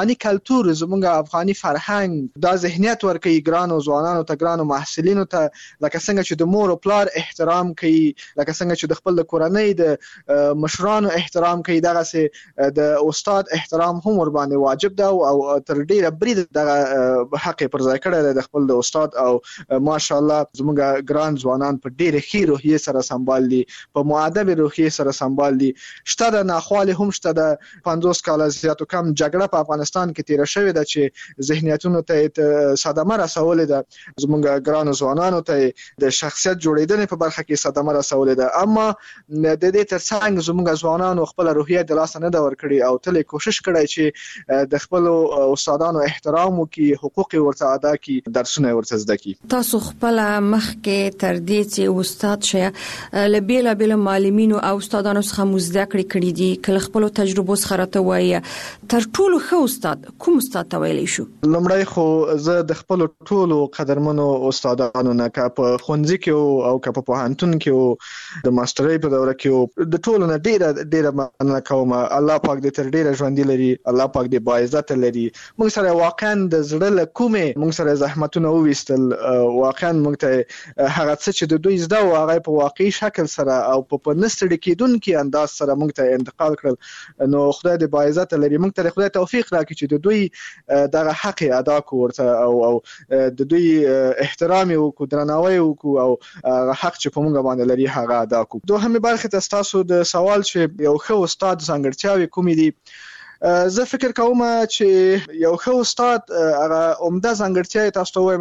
کلچر زموږ افغاني فرهنګ دا ذهنیت ورکوي ګرانو ځوانانو ته ګرانو محصلینو ته لکه څنګه چې د مور او پلار احترام کوي لکه څنګه چې د خپل کورنۍ د مشرانو احترام کوي دغه سه د استاد احترام هم ور باندې واجب ده او تر ډیره برید دغه حق پر ځای کړی د خپل د استاد او ماشاءالله زموږ ګران ځوانان په ډیره ښه روحیه سره سمبال دي په مؤدب روحیه سره سمبال دي شته د ناخواله هم شته د 50 کال زیاتو کم جګړه په افغانستان کې تیر شوې ده چې ذهنیتونو ته صدمه رسولې ده زموږ ګران ځوانانو ته د شخصیت جوړیدنې په برخه کې صدمه رسولې ده اما د دې ترڅنګ زموږ ځوانانو خپل روحیه د لاس نه دا ورکړي او تل کوشش کړی چې د خپل استادانو احترام وکړي حقوق ورته ادا کړي درسونه ورته زده کړي تاسو خپل مخ کې تر دې چې استاد شې لبیلا بل معلمینو او استادانو څخه مزده کړی دي کله خپل تجربه څخه راته وایي تر ټولو ښه استاد کوم استاد ته ویلی شو لمړی خو زه د خپل ټولو قدرمنو استادانو نه کا په ښوونځي کې او کا په پوهنتون کې د ماسترۍ په دوره کې د ټولو نه ډیره مننه کوم الله پاک دې تر ډیره ژوندۍ لري الله پاک دې باعزت لري موږ سره واقعا د زړه له کومه موږ سره زحمتونه وويستل واقعا موږ ته هغه څه چې د دوی زده او هغه په واقعي شکل سره او په نستړي کېدونکو انداز سره موږ ته انتقال کړل نو خدای دې باعزت لري موږ ته خدای توفیق راکړي چې د دوی دغه حق ادا کوړه او د دوی احترام او درناوی او حق چې په موږ باندې لري هغه ادا کو دوهمه برخه تاسو د سوال چې یو ښه استاد ځانګړتیاوي کومې دي زه فکر کوم چې یو ښه استاد هغه عمده ځانګړتیا تاسو ته وایم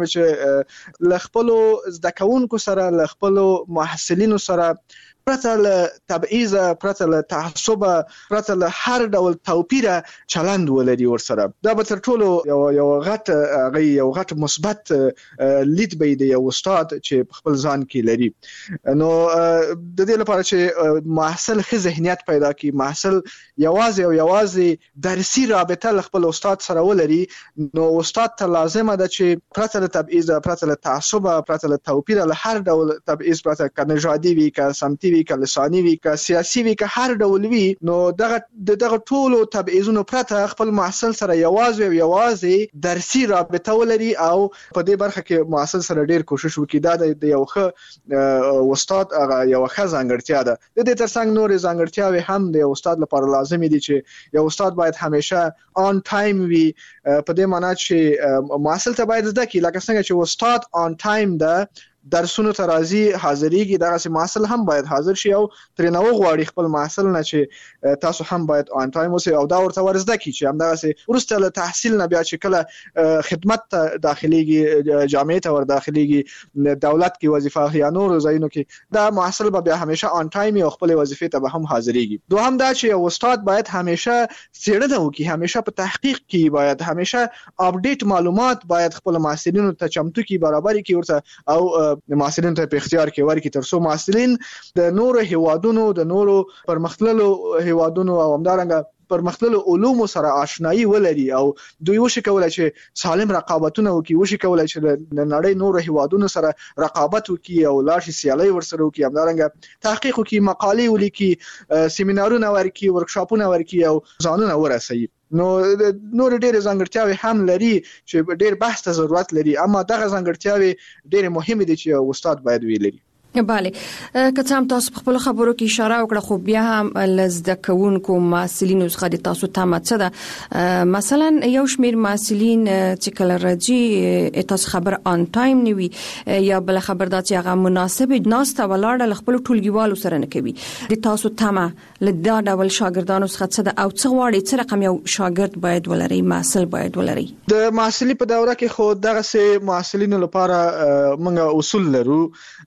چې ل خپل زده کوونکو سره ل خپل محصلینو سره پرته له تبعیض پرته له تعصب پرته له هر ډول توپیر چلند ولري ورسره دا به تر ټولو یو غټ مثبت لید به دی یو استاد چې خپل ځان کې لري نو د دې لپاره چې محصل ښه ذهنیت پیدا کړي محصل یوازې درسي رابطه له خپل استاد سره ولري نو استاد ته لازمه ده چې پرته له تبعیض پرته له تعصب پرته له توپیر له هر ډول تبعیض پرته کنجادي وي که سمتي که لساني وي که سیاسي وي که هر ډول وي نو دغه ټولو تبعیضونو پرته خپل محصل سره یوازې درسي رابطه ولري او په دې برخه کې محصل سره ډیر کوشش وکړي دا د یو ښه استاد هغه یو ښه ځانګړتیا ده د دې ترڅنګ نور ځانګړتیاوي هم د استاد لپاره لازمي دي چې یو استاد باید همیشه آن ټایم وي په دې معنی چې محصل ته باید زده کړي لکه څنګه چې استاد آن ټایم ده درسونو ته راځي حاضرېږي دغه سي محصل هم باید حاضر شي او ترې نو غواړي خپل محصل نه چې تاسو هم باید آن ټایم اوسئ او دا ورته ورزده کی چې هم دغه سي ورسته له تحصیل نه بیا چې کله خدمت ته داخليږي جامعه ته ور داخليږي دولت کې وظیفه یا نور ځایونو کې دا محصل به بیا همیشه آن ټایم او خپل وظیفه ته به هم حاضرېږي دوهم دا چې استاد باید همیشه څېړنه وکړي همیشه په تحقیق کې باید همیشه اپډیټ معلومات باید خپل محصلینو ته چمتو کې برابر کې ورته او محصلین ته په اختیار کې ورکړي ترڅو محصلین د نورو هیوادونو د نورو پرمختللو هیوادونو او همدارنګه پرمختللو علومو سره آشنایی ولري او دوی وشي کولای چې سالم رقابتونه وکړي وشي کولای چې د نړۍ نورو هیوادونو سره رقابت وکړي او لاشي سیالي ورسره وکړي همدارنګه تحقیق وکړي مقالې ولیکي سیمینارونه ورکړي ورکشاپونه ورکړي او ځانونه ورسوي نو نور ډېر ځانګړتیاوي هم لري چې ډېر بحث ته ضرورت لري اما دغه ځانګړتیاوي ډېر مهمه دي چې استاد باید ویلري بله که څه هم تاسو په خپل خبرو کې اشاره وکړه خو بیا هم لزده کوونکو محصلینو څخه د تاسو تمه څه ده مثلا یو شمیر محصلین چې کله راځي تاسو خبر آن ټایم نیوي یا بل خبر دا چې هغه مناسب ناسته ولاړه خپل ټولګیوالو سره نه کوي د تاسو تمه لدا ډول شاګردانو څخه څه ده او څه غواړي څه رقم یو شاګرد باید ولري محصل باید ولري د محصلي په دوره کې خو دغه سه محصلینو لپاره موږ اصول لرو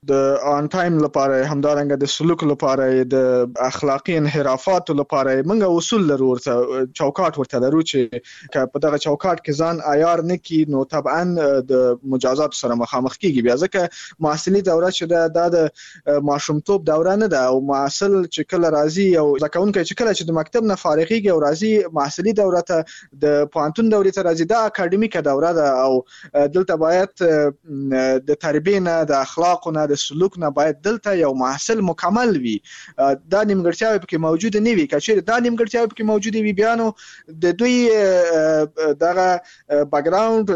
د آن ټایم لپاره همدارنګه د سلوک لپاره د اخلاقی انحرافات لپاره موږ اصول لرو ورته چوکاټ ورته لرو چې په دغه چوکاټ کې ځان عیار نه کی نو طبعا د مجازات سره مخامخ کیږي بیا ځکه محصلي دوره چې د ماشومتوب دوره نه ده او محصل چې کله راځي او ځکهونکي چې کله چې د مکتب نه فارغيږي او راځي محصلي دوره ته د پوهنتون دورې ته راځي د اکاډمیکه دوره ده او دلته باید د تربیه نه د اخلاق نه د سلوک حقوق نه باید دلته یو محصل مکمل وي. دا نیمګړتیاوې پکې موجود نه وي. کچېرې دا نیمګړتیاوې پکې موجود وي بیا نو د دوی دغه بیک ګراوند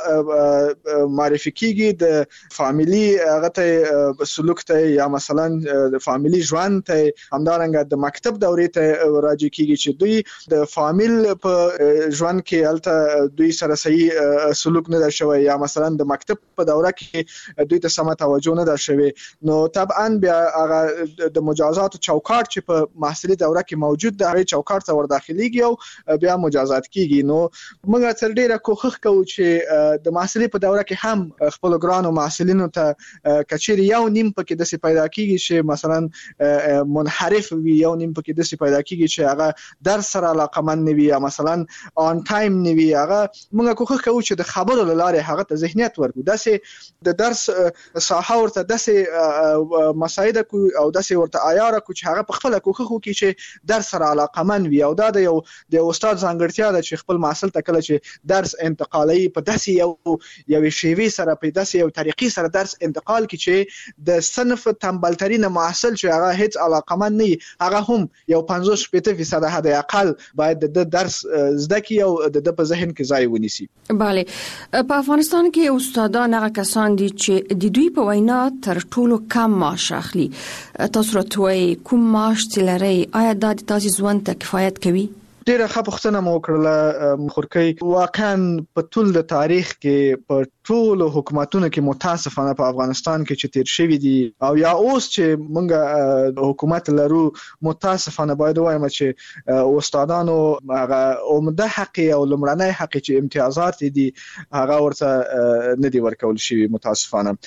دا معرفي کیږي د فامیلی هغه ته سلوک ته یا مثلا د فامیلی ژوند ته همدارنګه د مکتب دورې ته راځي کیږي چې دوی د فامیل په ژوند کې الته دوی سره صحیح سلوک نه شوی یا مثلا د مکتب په دوره کې دوی ته سم توجه نه شوی نو طبعا بیا هغه د مجازات چوکاټ چې په محصلي دوره کې موجود دی هغه چوکاټ ته ور داخليږي او بیا مجازات کیږي. نو موږ تر ډیره کوښښ کوو چې د محصلي په دوره کې هم خپل ګرانو محصلینو ته کچېرې یو نیم پکې د څه پیدا کیږي چې مثلا منحرف وي، یو نیم پکې د څه پیدا کیږي چې هغه درس سره علاقمند نه وي یا مثلا آن ټایم نه وي. هغه موږ کوښښ کوو چې د خبرو لاره هغه ته ذهنیت ورکړو، داسې د درس ساحه ورته داسې مساعده کو او داسې ورته عیار کو چې هغه په خپل کوښښ وکړي چې درس سره علاقمند وي. او دا د یو استاد ځانګړتیا ده چې خپل محصل ته کله چې درس انتقالي په داسې یو شیوه سره په داسې یو طریقې سره درس انتقال کړي چې د صنف تنبلترین محصل چې هغه هیڅ علاقمند نه هغه هم یو 50% حد اقل باید د درس زده کی او د په ذهن کې ځای ونیسي. bale په افغانستان کې استادان هغه کسان دي چې د دوی په وینا تر ټولو کم معاش اخلي. تاسو راته کوم معاش تلري؟ آیا دا د تاسو ژوند ته کفایت کوي؟ ډیره ښه پوښتنه مو وکړه خورکۍ. واقعا په ټول د تاریخ کې په ټول حکومتونو کې متاسفانه په افغانستان کې چې تیر شوی دي او یا اوس چې موږ حکومت لرو متاسفانه باید وایم چې استادانو هغه عمده حق او لمړنۍ حق چې امتیازات دي هغه ورته نه دی ورکول شوی متاسفانه.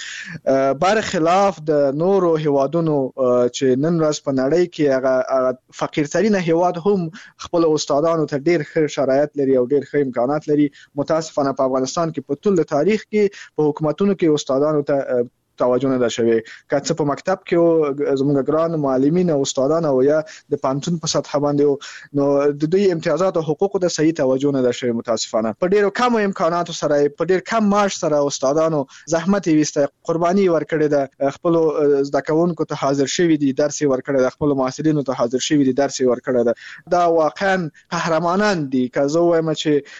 بر خلاف د نورو هیوادونو چې نن ورځ په نړۍ کې هغه فقیرترین هیواد هم خپل استادانو ته ډیر ښه شرایط لري او ډیر ښه امکانات لري. متاسفانه په افغانستان کې په ټول تاریخ کې په حکومتونو کې استادانو ته توجه نه شوی. کله په مکتب کې زموږ ګران معلمین او استادان او یا د پانتون په سطح باندې نو د دوی امتیازات او حقوق ته صحیح توجه نه شوی متاسفانه. په ډیرو کم امکاناتو سره په ډیر کم معاش سره استادانو زحمت ویسته قرباني ورکړي د خپل زده کوونکو ته حاضر شوی دي درس ورکړي د خپل محصلینو ته حاضر شوی دي درس ورکړي. دا واقعا قهرمانان دي. که زه وایم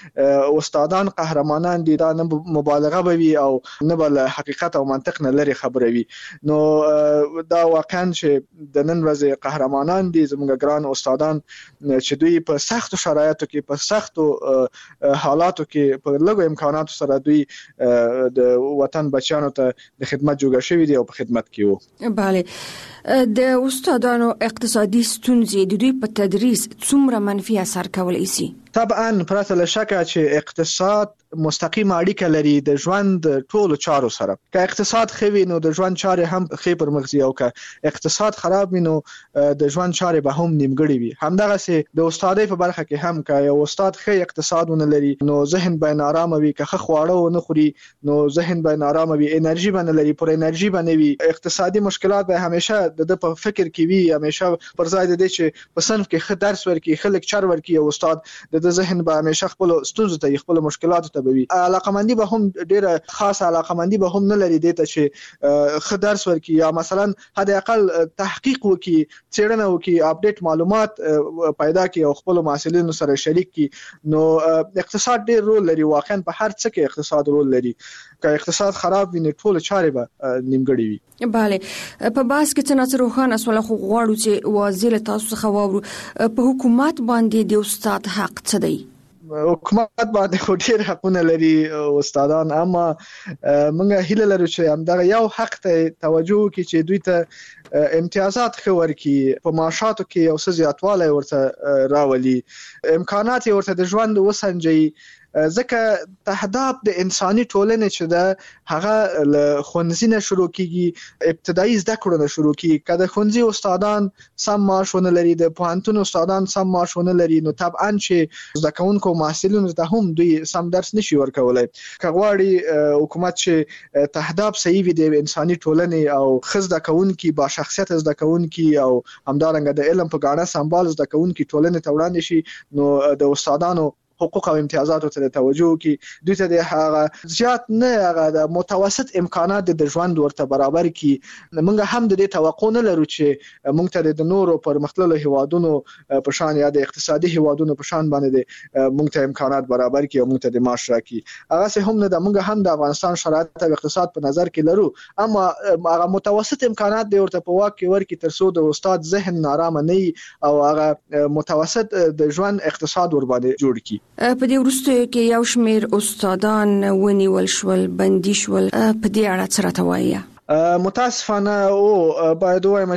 چې استادان قهرمانان دي دا نه مبالغه بوي او نه بل حقیقت او منطق نه خبروي. نو دا واقعا چې د نن ورځې قهرمانان دي زموږ ګران استادان چې دوی په سختو شرایطو کې په سختو حالاتو کې په لږو امکاناتو سره دوی د وطن بچیانو ته د خدمت جوړ شوی دي او په خدمت کې وو. bale د استادانو اقتصادي ستونزې د دوی په تدریس څومره منفي اثر کولی شي؟ طبعا پرته له شکه چې اقتصاد مستقیم اړیکه لري د ژوند ټولو چارو سره. که اقتصاد خوي نو د ژوند چارې هم خې پر مخ ځي او که اقتصاد خراب وي نو د ژوند چارې به هم نیمګړې وي. همدغه سي د استادۍ په برخه کې هم که یو استاد خې اقتصاد ونه لري نو ذهن به نارامه وي. که خواړه ونه خوري نو ذهن به نارامه وي، انرژي به نه لري، پر انرژي به نه وي. اقتصادي مشکلات به همیشه د په فکر کې وي، همیشه پر ځای د دې چې په صنف کې ښه درس ورکړي ښه لیکچر ورکړي او استاد د ذهن به همیشه خپل ستونزو ته خپل مشکلاتو ته بوي. علاقمندي به هم ډیره خاصه علاقمندي به هم نه لري دته چې ښه درس ورکړي یا مثلا حد اقل تحقیق وکړي، څېړنه وکړي، اپډیټ معلومات پیدا کړي او خپل محصلینو سره شریک کړي. نو اقتصاد ډیر رول لري. واقعا په هر څه کې اقتصاد رول لري. که اقتصاد خراب وي نو ټول چارې به نیمګړې وي. bale په باس کې څنګه روخان اسوله خو غواړو چې واضح تاسو څخه واورو په حکومت باندې د استاد حق څه دی؟ حکومت باندې ډېر حقونه لري استادان، اما موږ هیله لرو چې همدغه یو حق ته توجه وکړي چې دوی ته امتیازات ښه ورکړي، په معاشاتو کې یو څه زیاتوالی ورته راولي، امکانات یې ورته د ژوند وسنجوي. ځکه تهداب د انساني ټولنې چې ده هغه له ښوونځي نه شروع کیږي، ابتدایي زده کړو نه شروع کیږي. که د ښوونځي استادان سم معاش ونه لري، د پوهنتون استادان سم معاش ونه لري، نو طبعا چې زده کوونکو محصلینو ته هم دوی سم درس نشي ورکولی. که غواړي حکومت چې تهداب صحیح وي د انساني ټولنې او ښه زده کوونکي با شخصیت زده کوونکي او همدارنګه د علم په ګاڼه سمبال زده کوونکي ټولنې ته وړاندې شي، نو د استادانو حقوق او امتیازاتو ته توجه وکړي، دوی ته د هغه زیات نه هغه د متوسط امکانات د ژوند ورته برابر کړي. موږ هم د دې توقع نه لرو چې موږ ته د نورو پرمختللو هیوادونو په شان یا د اقتصادي هیوادونو په شان باندې موږ ته امکانات برابر کړي او موږ ته د معاش راکړي. هغه څه هم نه د موږ هم د افغانستان شرایط او اقتصاد په نظر کې لرو، اما هغه متوسط امکانات د ورته په واک کې ورکړي ترڅو د استاد ذهن نارامه نه او هغه متوسط د ژوند اقتصاد ور باندې جوړ کړي. په دې وروسته کې یو شمېر استادان ونیول شول، بندي شول، په دې اړه څه راته وایي؟ متاسفانه او باید وایم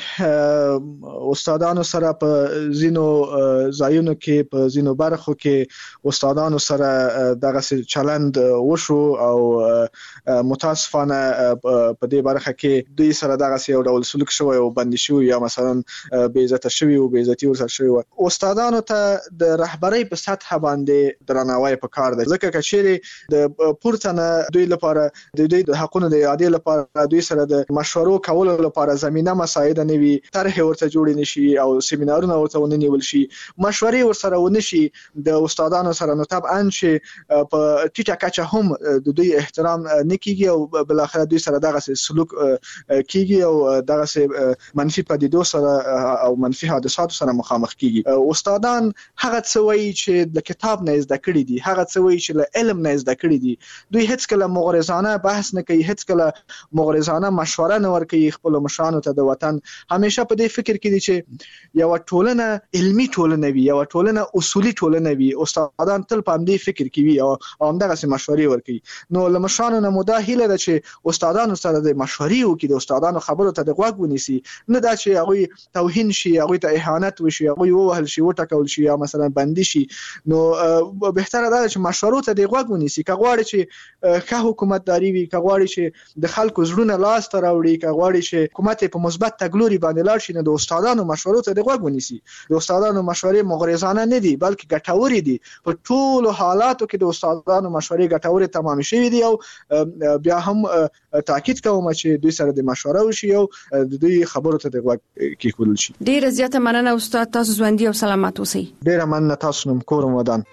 چې استادانو سره په زینو ځایونو کې په زینو برخو کې استادانو سره دغه چلند وشو او متاسفانه په دې برخه کې دوی سره دغه یو ډول سلوک شوی او بندي شوی یا مثلا بې عزت شوی او بې عزتي ورسره شوی. استادانو ته د رهبرۍ په سطح باندې درناوی پکار دی، ځکه چې د پورتنه دوی لپاره د دوی د حقونو د اعادې لپاره دوی سره د مشورو کولو لپاره زمينه مساعده نوي طرح ورته جوړ نشي او سیمینارونه ورته ونیول شي، مشورې ورسره ونشي د استادانو سره. نو طبعا چې په ټیټه کچه هم د دوی احترام نکېږي او بل اخر دوی سره دغه سلوک کیږي او دغه منفي پدیدو سره او منفي حادثاتو سره مخامخ کیږي. استادان هغه څه وایي چې د کتاب نه زده کړي دي، هغه څه وایي چې له علم نه زده کړي دي. دوی هیڅ کله مغرضانه بحث نه کوي، هیڅ کله مغرضانه مشوره نه ورکوي خپل مشرانو ته. د وطن همیشه په دې فکر کې دي چې یو ټولنه علمي ټولنه وي، یو ټولنه اصولي ټولنه وي. استادان تل په دې فکر کې وي او همدغه مشورې ورکوي. نو له مشرانو نه مده هیله ده چې استادانو سره د مشورې وکړي، د استادانو خبرو ته د غوږ ونیسي، نه دا چې هغه توهین شي، هغه ته اهانت وشي، هغه ووهل شي، وټکول شي یا مثلا بندي شي. نو بهتره ده چې مشورو ته د غوږ ونیسي. که غواړي چې ښه حکومتداري وي، که غواړي چې د خلکو زړونه لاس ته راوړي، که غواړي چې حکومت په مثبت تګلوري باندې لاړ شي، نو د استادانو مشورو ته د غوږ ونیسي. د استادانو مشورې مغرضانه نه دي بلکې ګټورې دي. په ټولو حالاتو کې د استادانو مشورې ګټورې تمام شوي دي او بیا هم تاکید کوم چې دوی سره د مشوره وشي او د دوی خبرو ته د غوږ کېښودل شي. ډیره زیاته مننه استاد، تاسو ژوندي او سلامت اوسئ. ډیره مننه، تاسو نوم کور ودان.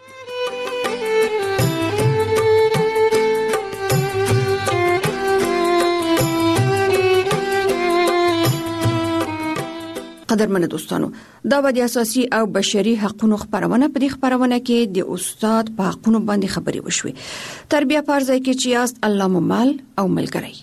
قدرمن دوستانو، دا د اساسي او بشري حقوقو خبرونه په دې خبرونه کې د استاد په حقوقو باندې خبري وشوي. تربیه پرځای کې چې یاست الله مو مال او ملګری.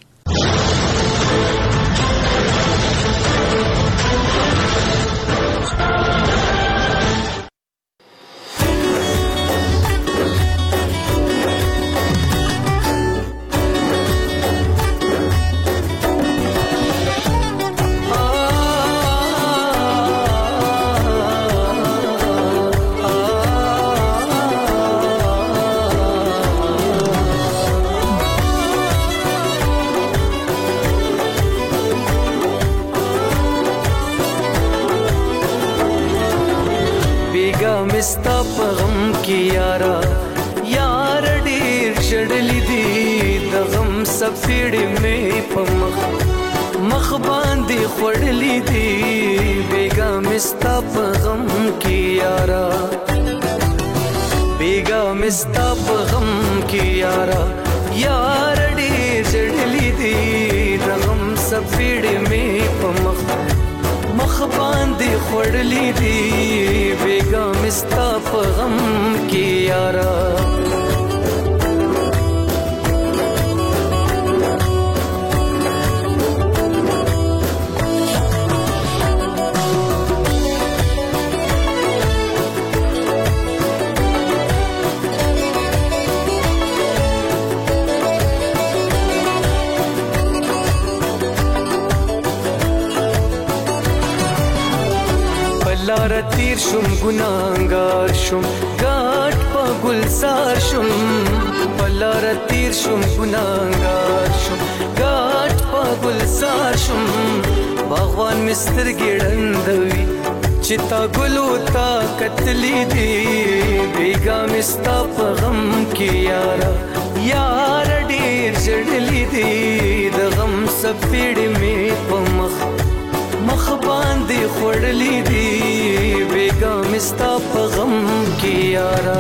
ستا په غم کې یارا یار ډیر شړلې دي د غم سپېړې مې په مخ باندې خړلې دي بیګا مستا په غم کې یارا بیګا مستا په غم کې یارا یار ډیر شړلې دي د غم سپېړې مې په مخ باندې خړلې دي بیګا مستا په غم کې یارا لار تیر شم ګناهګار شم ګاټ په ګلزار شم لار تیر شم ګناهګار شم ګاټ په ګلزار شم باغوان مستر ګړندوي چې تا ګلو تا کتلې دي بیګا مستا په غم کې یارا یار ډیر جړلې دي د غم سپېړې مې په مخ باندې خړلې دي بیګا مستا په غم کې یارا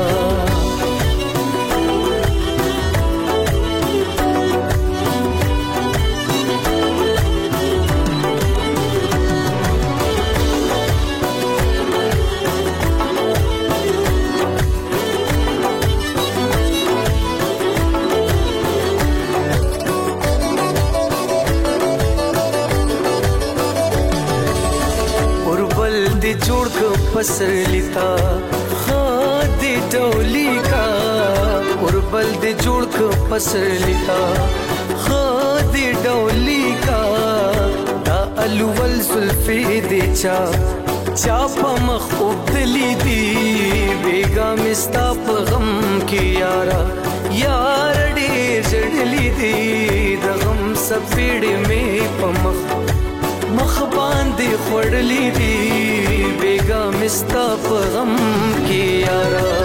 जोड़ को पसर लिता खादी डोली का और बल्द जोड़ को पसर लिता खादी डोली का दा अलवल जुल्फे दे चापा मखूब दिली दी बेगा मिस्ताप गम की यारा यार डेर जड़ली दी दगम सपेड़ में पमख मख बांधी खड़ली दी बेगा मिस्ता पे गम की यारा